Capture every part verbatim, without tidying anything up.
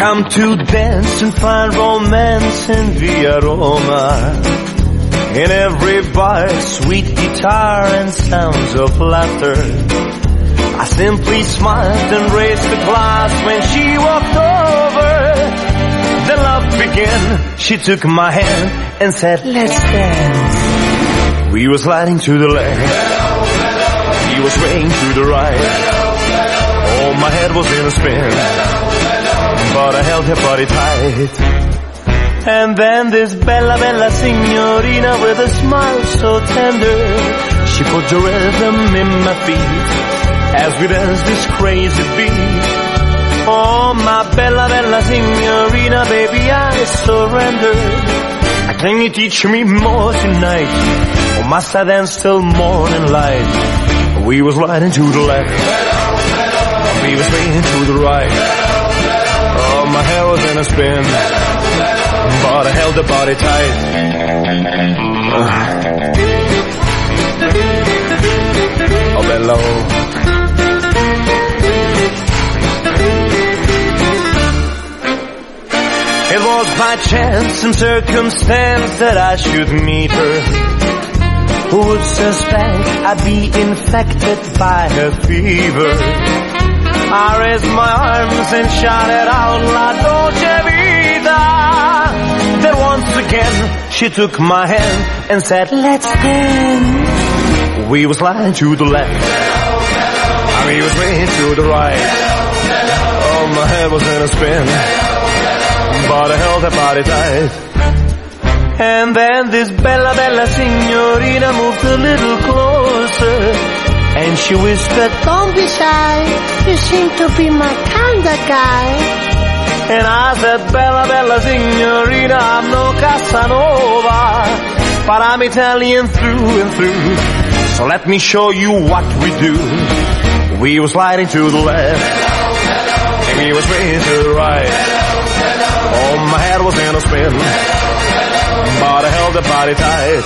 come to dance and find romance in Via Roma. In every bar, sweet guitar and sounds of laughter. I simply smiled and raised the glass when she walked over. Then love began. She took my hand and said, let's dance. We were sliding to the left. He was swaying to the right. Oh, my head was in a spin, but I held her body tight. And then this bella, bella signorina with a smile so tender, she put the rhythm in my feet as we danced this crazy beat. Oh, my bella, bella signorina, baby, I surrender. Can you teach me more tonight, or must I dance till morning light? We was sliding to the left, we was swinging to the right. Oh, my hair was in a spin, but I held the body tight. Oh, bello. It was by chance and circumstance that I should meet her. Who would suspect I'd be infected by her fever? I raised my arms and shouted out, La Dolce Vita. Then once again, she took my hand and said, let's dance. We was sliding to the left, and we was swinging to the right. Oh, my head was in a spin, but I held her body tight. And then this bella, bella signorina moved a little closer, and she whispered, don't be shy, you seem to be my kind of guy. And I said, bella, bella signorina, I'm no Casanova, but I'm Italian through and through. So let me show you what we do. We were sliding to the left, and we were swinging to the right. Oh, my head was in a spin, but I held the body tight.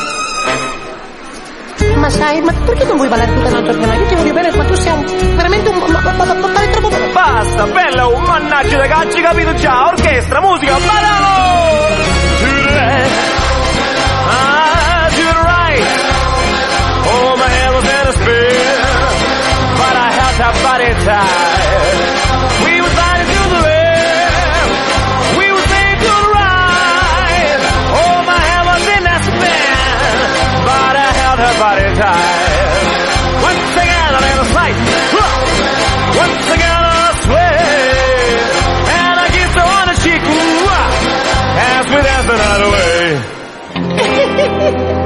Ma sai, ma perché non vuoi ballare tutta un'altra giornata? Io ti voglio bene, ma tu sei un, veramente un... ma, ma, ma, ma troppo... Basta, bella, un mannaggia ragazzi, capito già? Orchestra, musica, ballalo! To the left, ah, to the right. Oh, my head was in a spin, but I held that body tight. We were sliding to the left, we were staying to the right. Oh, my head was in that spin, but I held her body tight. Once again, I made a sight. Once again, I sway, and I kissed her on the cheek as we danced the night away.